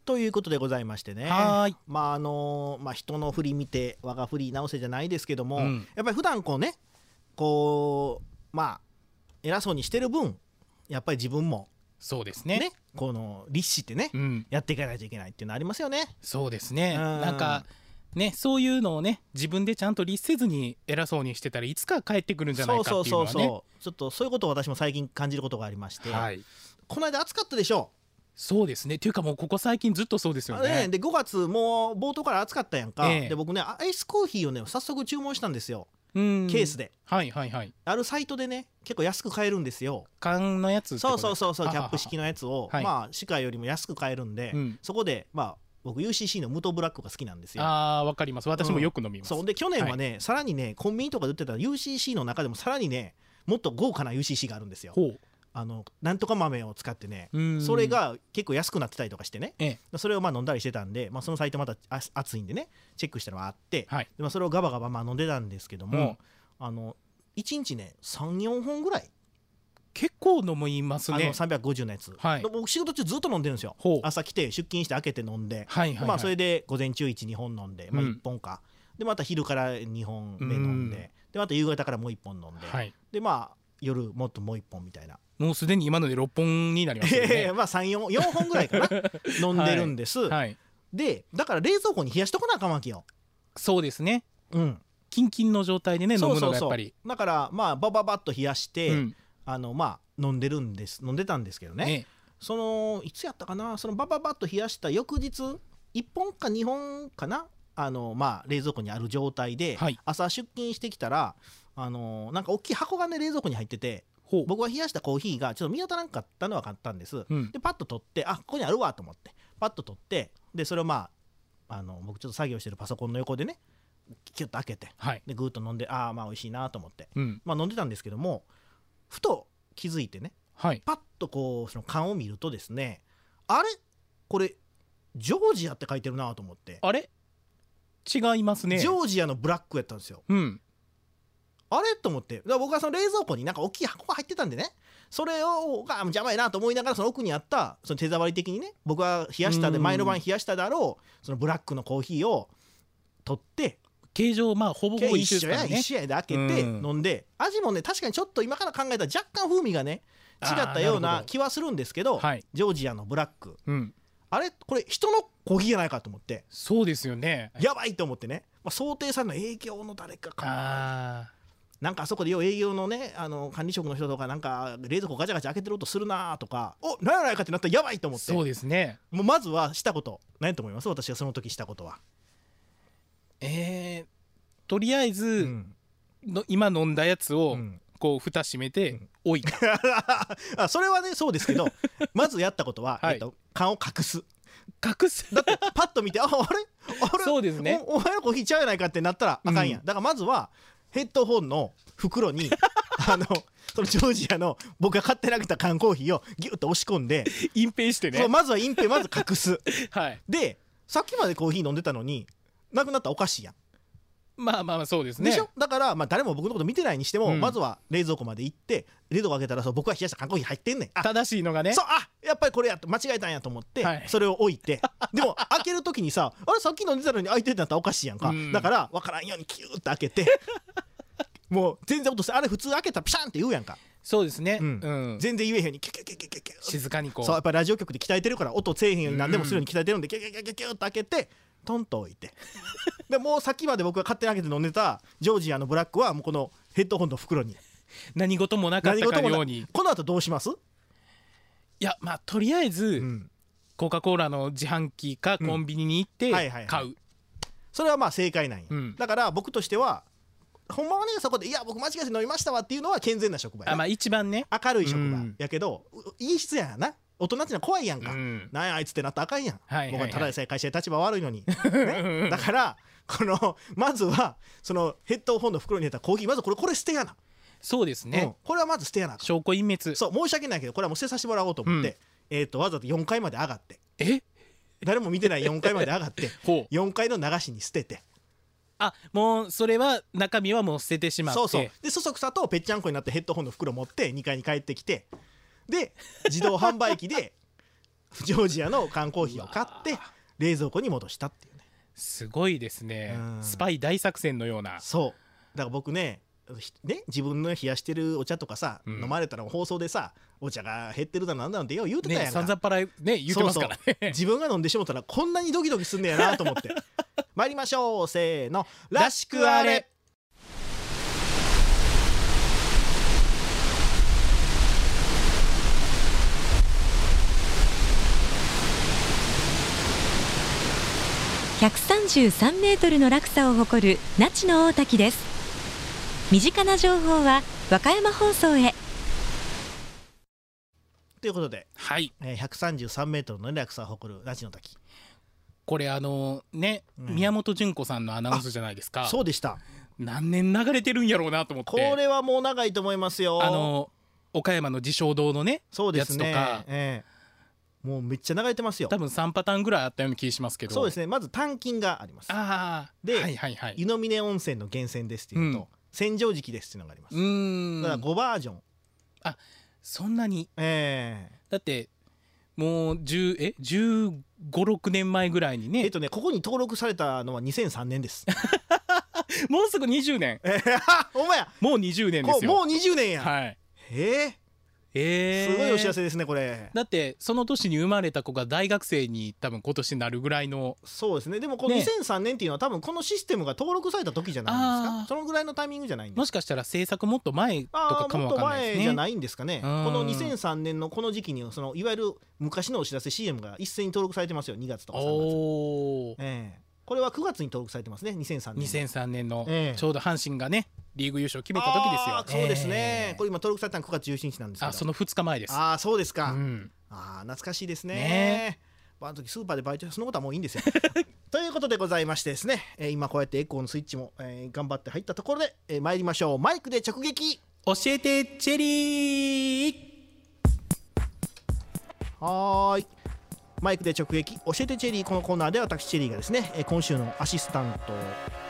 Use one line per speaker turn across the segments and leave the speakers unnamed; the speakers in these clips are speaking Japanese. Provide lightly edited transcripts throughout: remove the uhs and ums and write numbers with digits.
ということでございましてね、
はーい。
人の振り見て我が振り直せじゃないですけども、
うん
やっぱり普段偉そうにしてる分やっぱり自分も
そうですね。
ね律してね、やっていかないといけないっていうのありますよね。
そうですね。
うん
なんかね、そういうのをね、自分でちゃんと律せずに偉そうにしてたらいつか帰ってくるんじゃないかっていうのはね。
ちょっとそういうことを私も最近感じることがありまして、
はい。
この間暑かったでしょ。
そうですね。っていうかもうここ最近ずっとそうですよね。
で5月もう冒頭から暑かったやんか、
ええ
で僕ねアイスコーヒーをね早速注文したんですよ。
ケ
ケースで
はいはいはい。
あるサイトでね結構安く買えるんですよ。
缶のやつってこ
そう
とですか。
キャップ式のやつを市価よりも安く買えるんで、そこで僕 UCC の無糖ブラックが好きなんですよ。
わかります。私もよく飲みます。
そうで去年はね、さらにねコンビニとかで売ってた UCC の中でもさらにねもっと豪華な UCC があるんですよ。
ほう。
なんとか豆を使ってね、それが結構安くなってたりとかしてね、それを飲んだりしてたんで、そのサイトまた暑いんでねチェックしたのがあって、でそれをガバガバ飲んでたんですけども、1日ね 3,4 本ぐらい
結構飲みますね。
350のやつ、僕仕事中ずっと飲んでるんですよ。朝来て出勤して開けて飲んで、それで午前中 1,2 本飲んで、1本かでまた昼から2本目飲んで、でまた夕方からもう1本飲んで、で夜もっともう1本みたいな、
もうすでに今ので6本になりますよね。
4本ぐらいかな飲んでるんです、でだから冷蔵庫に冷やしとかなあかんわけよ。
そうですね。キンキンの状態でね飲むのがやっぱり
だからバババッと冷やして、飲んでたんですけどね、いつやったかな、そのバババッと冷やした翌日1本か2本かな、冷蔵庫にある状態で、朝出勤してきたらなんか大きい箱がね冷蔵庫に入ってて、僕が冷やしたコーヒーがちょっと見当たらんかったのは買ったんです、でパッと取って、ここにあるわと思ってパッと取って、でそれを僕ちょっと作業してるパソコンの横でねキュッと開けて、でグーッと飲んで美味しいなと思って、飲んでたんですけども、ふと気づいてね、パッとその缶を見るとですね、あれこれジョージアって書いてるなと思って、
あれ違いますね。
ジョージアのブラックやったんですよ。あれと思って、だから僕はその冷蔵庫になんか大きい箱が入ってたんでね、それを邪魔やなと思いながら、その奥にあったその手触り的にね、僕は冷やしたで前の晩冷やしたであろうそのブラックのコーヒーを取って、
形状ほぼほぼ一緒ですからね。
一緒やで開けて飲んで、味もね確かにちょっと今から考えたら若干風味がね違ったような気はするんですけど、ジョージアのブラック、あれこれ人のコーヒーじゃないかと思って、
そうですよね、
やばいと思ってね、想定されるの営業の誰かかな、なんかあそこで営業のね管理職の人とかなんか冷蔵庫ガチャガチャ開けてる音するなとか、何やないかってなったらやばいと思って、
そうですね、
もうまずはしたこと何やと思います？私がその時したことは
とりあえず、今飲んだやつを、蓋閉めて置いた、
それはねそうですけどまずやったことは、缶を隠すだってパッと見てあれ
そうですね、
お前のコーヒーちゃうやないかってなったらあかんやん、だからまずはヘッドホンの袋にそのジョージアの僕が買ってなくた缶コーヒーをギュッと押し込んで
隠蔽してね、
まずは隠蔽、まず隠すでさっきまでコーヒー飲んでたのになくなったらおかしいやん。
そうですね。
でしょ。だから誰も僕のこと見てないにしても、まずは冷蔵庫まで行って冷蔵庫開けたら僕が冷やした缶コーヒー入ってんねん、
正しいのがね、
やっぱりこれやと間違えたんやと思って、それを置いてでも開ける時にさあれさっき飲んでたのに開いてんだったらおかしいやんか、だから分からんようにキューッと開けてもう全然音してあれ普通開けたらピシャンって言うやんか。
そうですね、
全然言えへんようにキュキュキュキュキュキュ
静かに
そうやっぱりラジオ局で鍛えてるから音せえへんように何でもするように鍛えてるんでキュキュキュキュキュッと開けてトンと置いてでもうさっきまで僕が勝手に開けて飲んでたジョージアのブラックはもうこのヘッドホンの袋に
何事もなかったかのように。
この後どうします？
いやとりあえず、コカ・コーラの自販機かコンビニに行って買う、
それは正解なんや、だから僕としてはほんまはねそこでいや僕間違えて飲みましたわっていうのは健全な職場や、
一番ね
明るい職場、やけどいい質やな、大人ってのは怖いやんか、なんやあいつってなったらあかんやん、僕はただでさえ会社で立場悪いのに、だからまずはそのヘッドホンの袋に入れたコーヒーまずこれ捨てやな。
そうですね、
これはまず捨てやな、
証拠隠滅。
そう申し訳ないけどこれはもう捨てさせてもらおうと思って、わざと4階まで上がって誰も見てない4階まで上がって4階の流しに捨てて、
もうそれは中身はもう捨ててしまって、
でそそくさとぺっちゃんこになってヘッドホンの袋持って2階に帰ってきて、で自動販売機でジョージアの缶コーヒーを買って冷蔵庫に戻したっていうね。
すごいですね、スパイ大作戦のような。
そうだから僕ね自分の冷やしてるお茶とかさ、飲まれたら放送でさお茶が減ってるだなんだなんてよう言うてたやんか、
さんざっぱらね言ってますからね。
そう自分が飲んでしもたらこんなにドキドキすんねやなと思って参りましょう、せーの、らしくあれ。
133メートルの落差を誇る那智の大滝です。身近な情報は和歌山放送へ。
ということで、
はい、
133メートルの落差を誇る那智の滝。
これ宮本純子さんのアナウンスじゃないですか。
そうでした。
何年流れてるんやろうなと思って。
これはもう長いと思いますよ。
岡山の自称堂のね、
そうですね、
やつとか、
もうめっちゃ流れてますよ。
多分3パターンぐらいあったような気がしますけど。
そうですね、まず鍛金があります。で、湯の峰温泉の源泉ですっていうと、洗浄時期ですっていうのがあります。だから5バージョン。
あ、そんなに。だってもう15、16年前ぐらいにね。
ここに登録されたのは2003年です。
もうすぐ20年。
お前
もう20年ですよ。
もう20年や。
はい。
すごいお知らせですねこれ。
だってその年に生まれた子が大学生に多分今年なるぐらいの。
そうですね。でもこの2003年っていうのは多分このシステムが登録された時じゃないんですか。そのぐらいのタイミングじゃないんですか。
もしかしたら制作もっと前とかかもわかんないですね。
もっと前じゃないんですかね。この2003年のこの時期にいわゆる昔のお知らせ CM が一斉に登録されてますよ。2月とか3月。これは9月に登録されてますね。2003年
のちょうど阪神がねリーグ優勝決めた時ですよ。
そうですね。これ今登録されたの9月17日なんですけど。
その2日前です。
そうですか。懐かしいですね。あの時スーパーでバイトしてそのことはもういいんですよ。ということでございましてですね、今こうやってエコーのスイッチも頑張って入ったところで参りましょう。マイクで直撃
教えてチェリー。
はい、マイクで直撃教えてチェリー。このコーナーでは私チェリーがですね、今週のアシスタント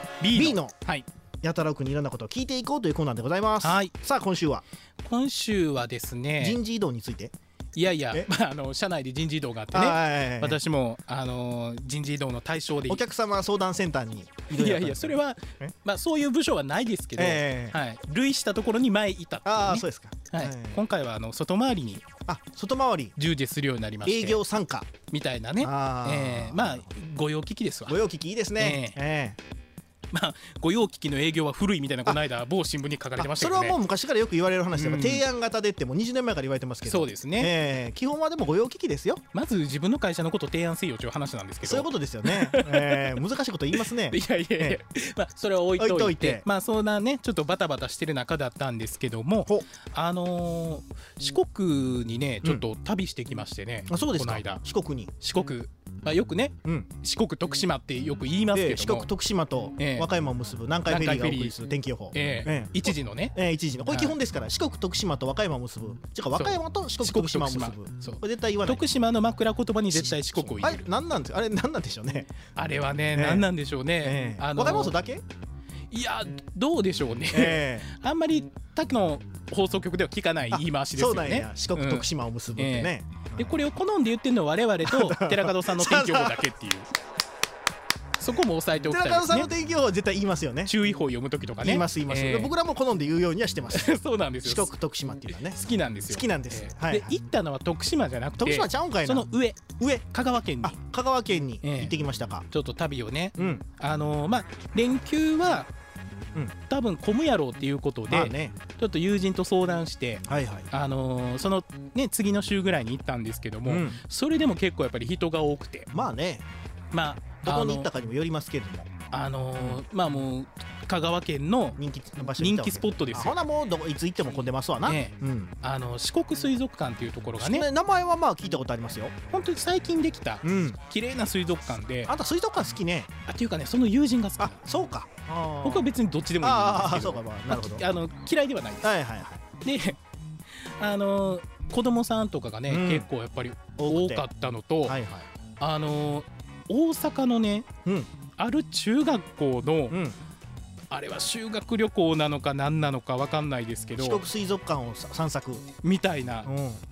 B のやたらくんにいろんなことを聞いていこうというコーナーでございます。さあ今週は
ですね、
人事異動について。
いや社内で人事異動があってね、私も人事異動の対象で
お客様相談センターに
いやそれはそういう部署はないですけど、類したところに前いたっていうね。
そうですか。
今回は外回りに従事するようになりまして、
営業参加
みたいなね。御用聞きですわ。
御用聞きいいですね。
御用聞きの営業は古いみたいなこの間某新聞に書かれてましたけどね。
それはもう昔からよく言われる話で、提案型でってもう20年前から言われてますけど。
そうですね。
基本はでも御用聞きですよ。
まず自分の会社のことを提案せよという話なんですけど。
そういうことですよね。難しいこと言いますね。
いやそれは置いといて、そんなねちょっとバタバタしてる中だったんですけども、四国にねちょっと旅してきましてね。
そうですか。この間四国
よくね、四国徳島ってよく言いますけども、
四国徳島と和歌山を結ぶ南海フェリーがお送りする天気予報、
一時のね、
これ基本ですから、四国徳島と和歌山を結ぶ、和歌山と四国徳島を結ぶ、これ絶対言わない。
徳島の枕言葉に絶対四国を入れる。
あれ何なんでしょうね。
あれはね何なんでしょうね。
和歌山放送だけ？
いやどうでしょうね。あんまり他の放送局では聞かない言い回しですよね。
そうなんや、四国徳島を結ぶってね。
でこれを好んで言ってるのは我々と寺門さんの天気予報だけっていう。そこも押さえておきたいですね。
寺門さんの天気予報は絶対言いますよね。
注意報読む時とかね。
言います。僕らも好んで言うようにはしてます。
そうなんですよ。
四国徳島っていうのはね。
好きなんですよ。
好きなんです。
で行ったのは徳島じゃなくて、
徳島ちゃうんかいな。
その上香川県に。
香川県に行ってきましたか。
ちょっと旅をね。連休は多分混むやろうっていうことで、ちょっと友人と相談して、そのね次の週ぐらいに行ったんですけども、それでも結構やっぱり人が多くて、
どこに行ったかにもよりますけれども、
もう香川県の人気スポットですよ。
ほなもういつ行っても混んでますわな。
四国水族館っていうところがね、
名前は聞いたことありますよ。
本当に最近できた綺麗な水族館で。
あんた水族館好きね。
っていうかね、その友人が好き。
そうか。
僕は別にどっちでもいいんですけど、
なるほど。
嫌いではないです。で子供さんとかがね結構やっぱり多かったのと、大阪のねある中学校のあれは修学旅行なのか何なのか分かんないですけど、
四国水族館を散策
みたいな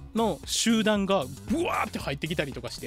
の集団がブワーって入ってきたりとかして、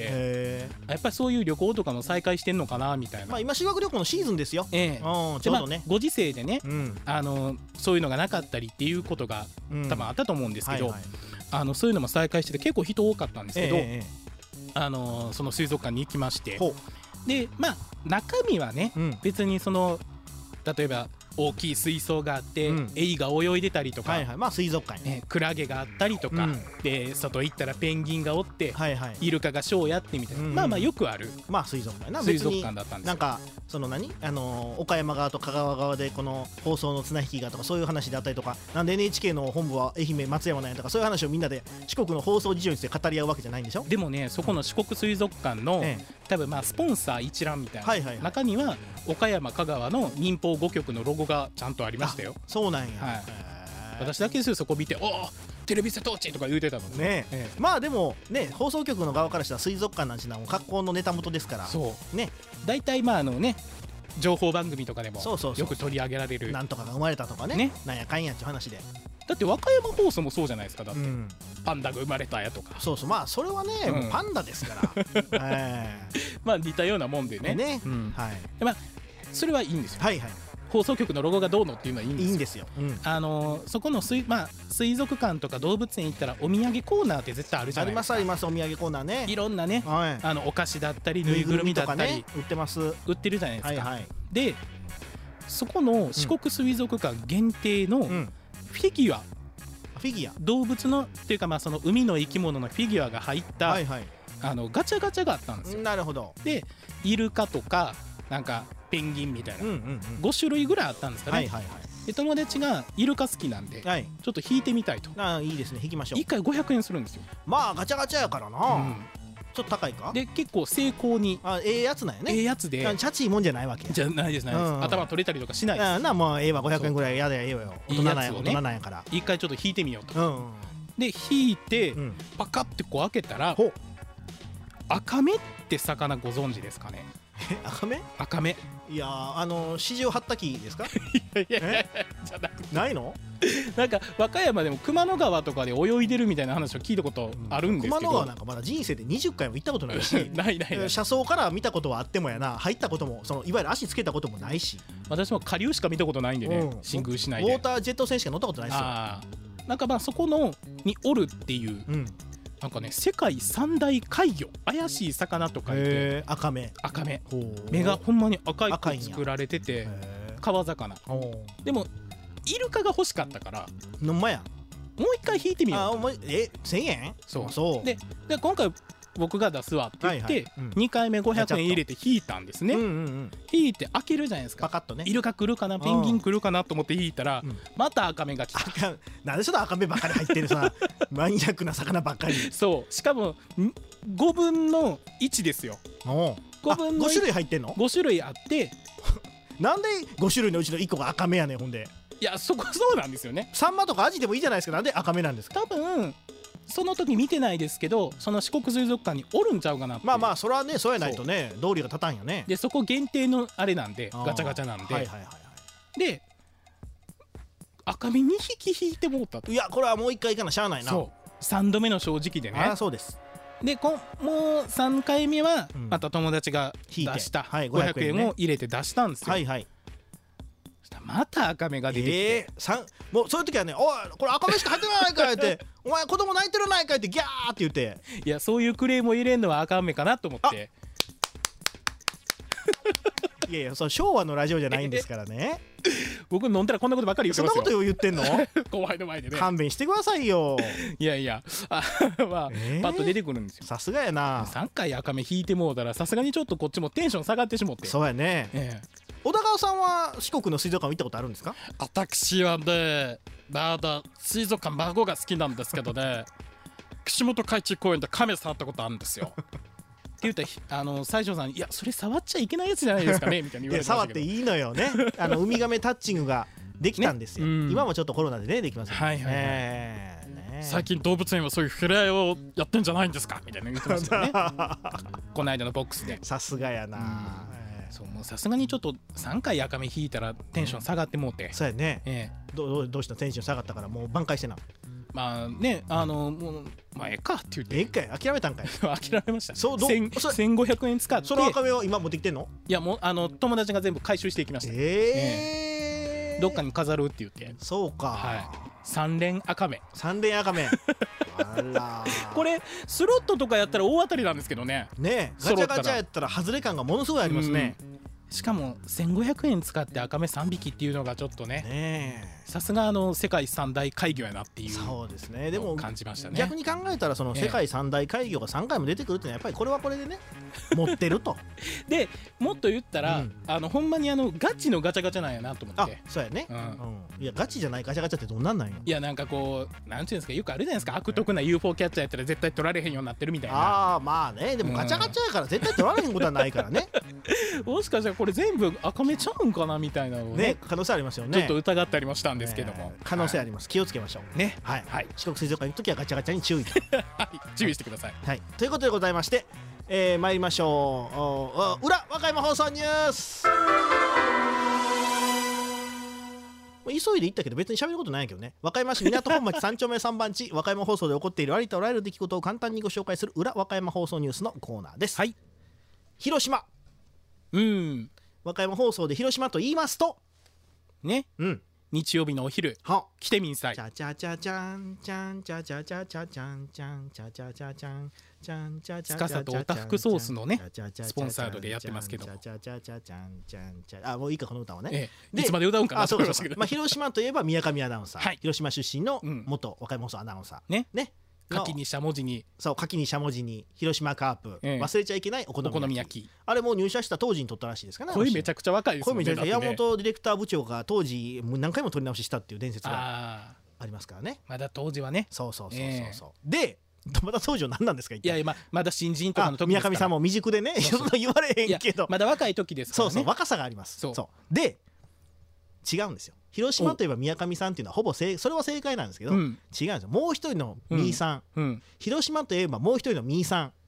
やっぱりそういう旅行とかも再開してんのかなみたいな。
まあ今修学旅行のシーズンですよ。ちょうどね、
ご時世でね、そういうのがなかったりっていうことが多分あったと思うんですけど、そういうのも再開してて結構人多かったんですけど、その水族館に行きまして、でまあ中身はね、別にその例えば大きい水槽があって、エイが泳いでたりとか、
まあ水族館ね、
クラゲがあったりとか、で外行ったらペンギンがおって、イルカがショーやってみたいな、まあまあよくある、
まあ水族館やな。
水族館だったんですよ。
なんかその岡山側と香川側でこの放送の綱引きがとかそういう話であったりとか、なんで NHK の本部は愛媛松山なんやとか、そういう話をみんなで四国の放送事情について語り合うわけじゃないんでしょ。
でもね、そこの四国水族館の、多分まあスポンサー一覧みたいな、中には岡山香川の民放5局のロゴがちゃんとありましたよ。
そうなんや。
私だけですよ、そこ見て、おおテレビ瀬戸内とか言うてたの
ね。まあでもね、放送局の側からしたら水族館なんてのは格好のネタ元ですから。
そう
ね。
大体まあね、情報番組とかでもよく取り上げられる、
なんとかが生まれたとかね、なんやかんやっていう話で。
だって和歌山放送もそうじゃないですか。だって、パンダが生まれたやとか。
そうそう、まあそれはね、もうパンダですから
まあ似たようなもんでね。まあそれはいいんですよ。放送局のロゴがどうのっていうのはいいんですよ。そこの水族館とか動物園行ったらお土産コーナーって絶対あるじゃないですか。
あります、お土産コーナーね。
いろんなね、お菓子だったりぬいぐるみだったり
売ってます。
売ってるじゃないですか。でそこの四国水族館限定のフィギュア、動物のっていうか、まあその海の生き物のフィギュアが入ったガチャガチャがあったんですよ。
なるほど。
でイルカとかなんかペンギンみたいな5種類ぐらいあったんですかね。で友達がイルカ好きなんで、ちょっと引いてみたいと。
いいですね、引きましょう。
1回500円するんですよ。
まあガチャガチャやからな、ちょっと高いか。
で結構精巧に
やつなんやね。
やつで
チャチいもんじゃないわけ
じゃないです。頭取れたりとかしないです。
もう500円ぐらいやでよ。大人なんやから
1回ちょっと引いてみようと。で引いてパカッてこう開けたら、アカメって魚ご存知ですかね。アカメ。
いや四十八滝ですか。
いやじゃ
ないの。
なんか和歌山でも熊野川とかで泳いでるみたいな話を聞いたことあるんですけど、
熊野川なんかまだ人生で20回も行ったことないし
ない
車窓から見たことはあってもやな、入ったこともいわゆる足つけたこともないし、
私も下流しか見たことないんでね、新宮市内で
ウォータージェット船しか乗ったことないですよ。
なんかまあそこのにおるっていう、なんかね、世界三大怪魚、怪しい魚とか言って、アカメ目がほんまに赤いく作られてて、川魚でもイルカが欲しかったから
のんまや
もう一回引いてみよう。
1000円。
そうで今回僕が出すわって言って2回目500円入れて引いたんですね。引いて開けるじゃないですか。
パカッとね、
イルカ来るかな、ペンギン来るかなと思って引いたら、またアカメが来た。
なんでちょっとアカメばっかり入ってるさマニアックな魚ばっかり。
そうしかも5分の1ですよ。
5種類入ってんの。
5種類あって
なんで5種類のうちの1個がアカメやねん。ほんで
いやそうなんですよね。
サンマとかアジでもいいじゃないですか。なんでアカメなんですか。
多分その時見てないですけど、その四国水族館におるんちゃうかなって。
まあそれはね、そうやないとね道理が立たんよね。
でそこ限定のあれなんで、ガチャガチャなんで、で赤身2匹引いてもうたと。
いやこれはもう1回行かなしゃあないな。
そう3度目の正直でね。
そうです。
でもう3回目はまた友達が出した500円を入れて出したんですよ。また赤目が出てきて、
もうそういう時はね、おいこれ赤目しか入ってないかいってお前子供泣いてるないかいってギャーって言って、
いやそういうクレームを入れるのは赤目かなと思って。
いや昭和のラジオじゃないんですからね。
僕飲んだらこんなことばっかり言ってますよ。
そんなこと言ってんの。
後輩の前でね。
勘弁してくださいよ。
いやまあパッと出てくるんですよ。
さすがやな。
3回赤目引いてもうたらさすがにちょっとこっちもテンション下がってしもって。
そうやね。小田川さんは四国の水族館行ったことあるんですか。
私はねまだ水族館孫が好きなんですけどね串本海中公園で亀触ったことあるんですよ。って言ったら西条さん、いやそれ触っちゃいけないやつじゃないですかねみたいに言われてましたけど。
触っていいのよね。ウミガメタッチングができたんですよ。今もちょっとコロナでねできますよね。最近動物園はそういう触れ合いをやってんじゃないんですかみたいな言ってましたよね。この間のボックスで。 さすがやな。
もうさすがにちょっと3回赤目引いたらテンション下がってもうて。
そうやね。どうしたテンション下がったからもう挽回してな。
まあねもうまあええかって言って
ええかい諦めたんかい
諦めましたね。
そう
1500円使って
その赤目は今持ってきてんの？
いやもう友達が全部回収していきました。どっかに飾るって言って。
そうか、
はい、3連赤目
3連赤目あら
これスロットとかやったら大当たりなんですけどね。
ねガチャガチャやったら外れ感がものすごいありますね。
しかも1500円使って赤目3匹っていうのがちょっとねさすが世界三大怪魚やなっていう
そうですね。でも
感じましたね。
逆に考えたらその世界三大怪魚が3回も出てくるってのはやっぱりこれはこれでね持ってると
でもっと言ったら、ほんまにガチのガチャガチャなんやなと思って。
あそうやね、いやガチじゃないガチャガチャってどんなんなんよ。
いやなんかこうなんていうんですかよくあるじゃないですか悪徳な UFO キャッチャーやったら絶対取られへんようになってるみたいな。
ああまあねでもガチャガチャやから絶対取られへんことはないからね
もしかしたらこれ全部赤目ちゃうんかなみたいなのをね
可能性ありますよね。
ちょっと疑ったりもしたんですけども、
可能性あります。気をつけましょうね。はい、四国水族館に行くときはガチャガチャに注意と
注意してください。
はいということでございまして、参りましょう。裏和歌山放送ニュース。急いで行ったけど別に喋ることないけどね。和歌山市港本町3丁目3番地和歌山放送で起こっているありとあらゆる出来事を簡単にご紹介する裏和歌山放送ニュースのコーナーです。はい。広島。和歌山放送で広島と言いますと
ね、日曜日のお昼来てみんさい。
チャチャチャチャンチャンチャチャチャチャチャンチャンチャチャチャチャンチャンチャチャチャチャ
司とおたふくソースのねスポンサードでやってますけども、
チャチャチャチャンチャンチャもういいかこの歌はね。
いつまで歌うんかなと思いましたけど。
広島といえば宮上アナウンサー、広島出身の元和歌山放送アナウンサーね。
牡蠣にしゃもじに
そう牡蠣にしゃもじに広島カープ、忘れちゃいけないお好み焼き。あれも入社した当時に撮ったらしいですかね。
声めちゃくちゃ若いですよね。
山本ディレクター部長が当時何回も撮り直ししたっていう伝説がありますからね。
まだ当時はね。
そうでまだ当時は何なんですか。
いやまだ新人とかの時
宮上さんも未熟でねそんな言われへんけど
まだ若い時ですからね。
そう若さがあります。で違うんですよ。広島といえば宮上さんっていうのはほぼそれは正解なんですけど、違うんですよ。もう一人のミーさん、広島といえばもう一人のミーさん。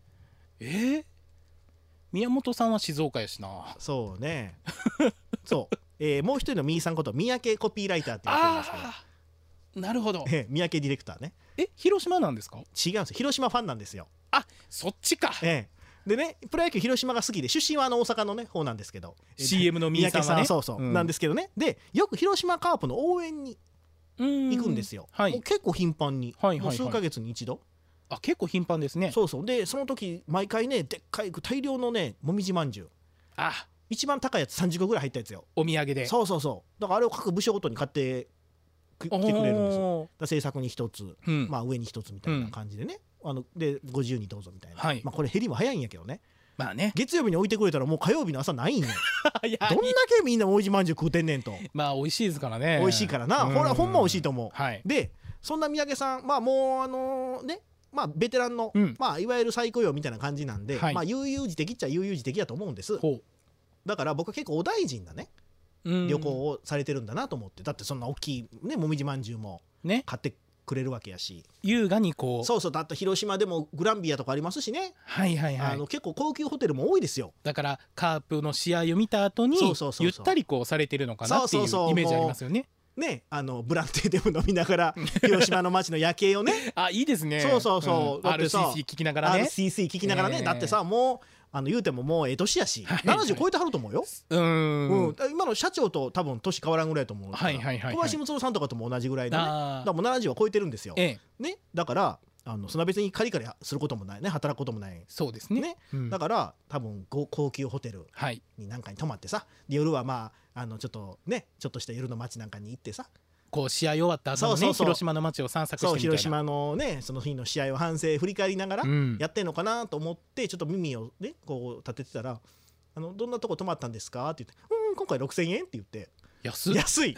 宮本さんは静岡やしな。
そうねもう一人のミーさんこと三宅コピーライターって言ってるんですけど。
なるほど。
三宅ディレクターね。
広島なんですか。
違うんですよ。広島ファンなんですよ。
あそっちか。
でねプロ野球広島が好きで出身は大阪のね方なんですけど
CM の宮城さんはね
そうなんですけどね。でよく広島カープの応援に行くんですよ。もう結構頻繁にもう数ヶ月に一度。
結構頻繁ですね。
でその時毎回ねでっかい大量のねもみじまんじゅう一番高いやつ30個ぐらい入ったやつよ。
お土産で。
だからあれを各部署ごとに買ってきてくれるんですよ。制作に一つ、上に一つみたいな感じでね。でご自由にどうぞみたいな。これ減りも早いんやけどね。月曜日に置いてくれたらもう火曜日の朝ないんよ。どんだけみんなもみじまんじゅう食うてんねんと。
美味しいですからね。
美味しいからな。ほんま美味しいと思う。でそんな三宅さんもうねベテランのいわゆる再雇用みたいな感じなんで悠々自適っちゃ悠々自適だと思うんです。だから僕は結構お大臣だね旅行をされてるんだなと思って。だってそんな大きいねもみじまんじゅうも買ってくれるわけやし、
優雅にこう
だって広島でもグランビアとかありますしね。結構高級ホテルも多いですよ。
だからカープの試合を見た後にゆったりこうされてるのかなっていうイメージありますよね。
ブランテーでも飲みながら広島の街の夜景をね
いいですね。
だってさ
RCC 聞きながらね
RCC 聞きながらね。だってさもう言うてももう年やし70超えてはると思うよ。今の社長と多分年変わらんぐらいと思う。小林睦さんとかとも同じぐらいでね。だからもう70は超えてるんですよ。だからそんな別にカリカリすることもないね。働くこともない。
そうですね。
だから多分高級ホテルになんかに泊まってさ夜はちょっとした夜の街なんかに行ってさ
こう試合終わった後のね広島の街を散策してみたいな。
広島のねその日の試合を反省振り返りながらやってんのかなと思ってちょっと耳をねこう立ててたらどんなとこ泊まったんですかって言って今回6000円って言って。安い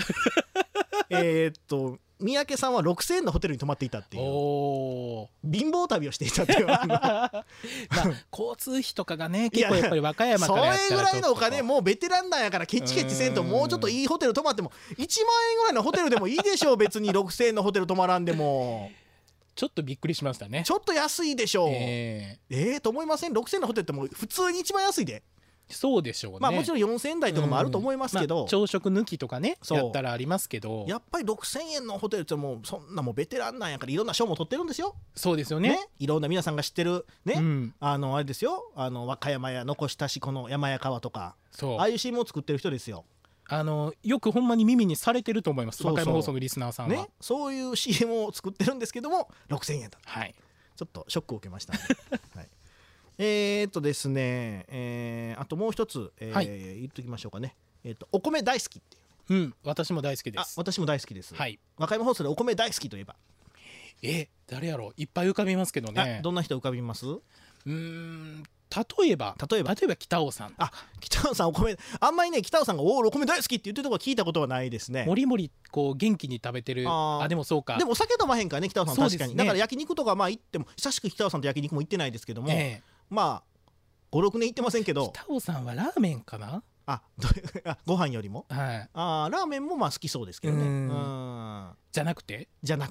三宅さんは6000円のホテルに泊まっていたっていう貧乏旅をしていたっていう
交通費とかがね結構やっぱり和歌山からやったら
それぐらいのお金もうベテランなんやからケチケチせんともうちょっといいホテル泊まっても1万円ぐらいのホテルでもいいでしょう。別に6000円のホテル泊まらんでも
ちょっとびっくりしましたね。
ちょっと安いでしょう。と思いません？ 6000円のホテルってもう普通に一番安いで。
そうでしょうね。
まあもちろん4000円台とかもあると思いますけど、
朝食抜きとかねやったらありますけど、
やっぱり6000円のホテルってもうそんなもうベテランなんやからいろんな賞も取ってるんですよ。
そうですよね。
いろんな皆さんが知ってるね、あれですよ、和歌山や残したしこの山や川とか、ああいう CM を作ってる人ですよ。
よくほんまに耳にされてると思います。和歌山放送のリスナーさんはね、
そういう CM を作ってるんですけども6000円だ、
はい、
ちょっとショックを受けました、はいですね、あともう一つ、言っときましょうかね。お米大好きっていう、
私も大好きです。
私も大好きです、
はい、
和歌山放送でお米大好きといえば
誰やろう。いっぱい浮かびますけどね。
どんな人浮かびます？
例えば北尾さん。
北尾さんお米あんまりね、北尾さんがお米大好きって言ってるところ聞いたことはないですね。
もりもりこう元気に食べてる。でもそうか。
でもお酒飲まへんからね、北尾さん確かに、だから焼肉とかまあ行っても、久しく北尾さんと焼肉も行ってないですけども、まあ 5,6 年行ってませんけど。
北尾さんはラーメンかな。
ご飯よりも、
ラ
ーメンもまあ好きそうですけどね。
じゃなくて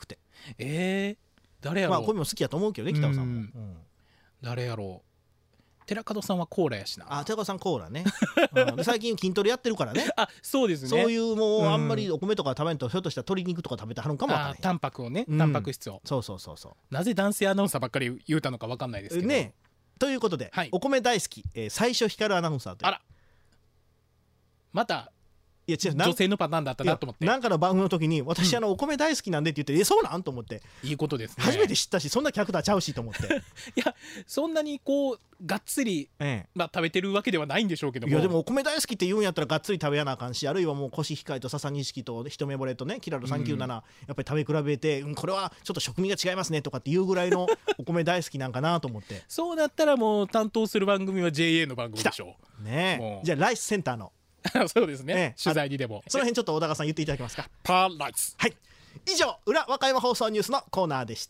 誰やろう。
まあ米も好きやと思うけどね、北尾さんも。
誰やろう。寺門さんはコーラやしな。
寺門さんコーラね、最近筋トレやってるからね。
そうですね。
そういうもうあんまりお米とか食べんとひょっとしたら鶏肉とか食べてはるんかもわからない。
タンパクをね、タンパク質を。
そう
なぜ男性アナウンサーばっかり言うたのかわかんないですけど
ね。ということで、お米大好き、最初光アナウンサーという。
また
いや違う、
女性のパターンだったなと思って、
なんかの番組の時に私お米大好きなんでって言って、そうなんと思って、
いいことですね。
初めて知ったし、そんなキャラクターちゃうしと思って
いやそんなにこうがっつり、食べてるわけではないんでしょうけども、
いやでもお米大好きって言うんやったらがっつり食べやなあかんし、あるいはもうコシヒカリと笹錦と一目惚れとねキラル397、やっぱり食べ比べて、これはちょっと食味が違いますねとかっていうぐらいのお米大好きなんかなと思って
そうだったらもう担当する番組は JA の番組でしょう
ね。じゃあライスセンターの
そうですね、取材にでも
その辺ちょっと小高さん言っていただけますか。
パーライス。
はい、以上裏和歌山放送ニュースのコーナーでした。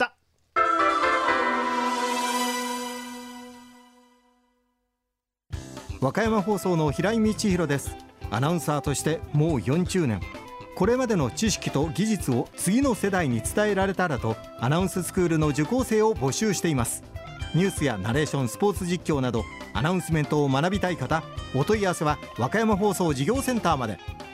和歌山放送の平井道弘です。アナウンサーとしてもう40年、これまでの知識と技術を次の世代に伝えられたらと、アナウンススクールの受講生を募集しています。ニュースやナレーション、スポーツ実況などアナウンスメントを学びたい方、お問い合わせは和歌山放送事業センターまで。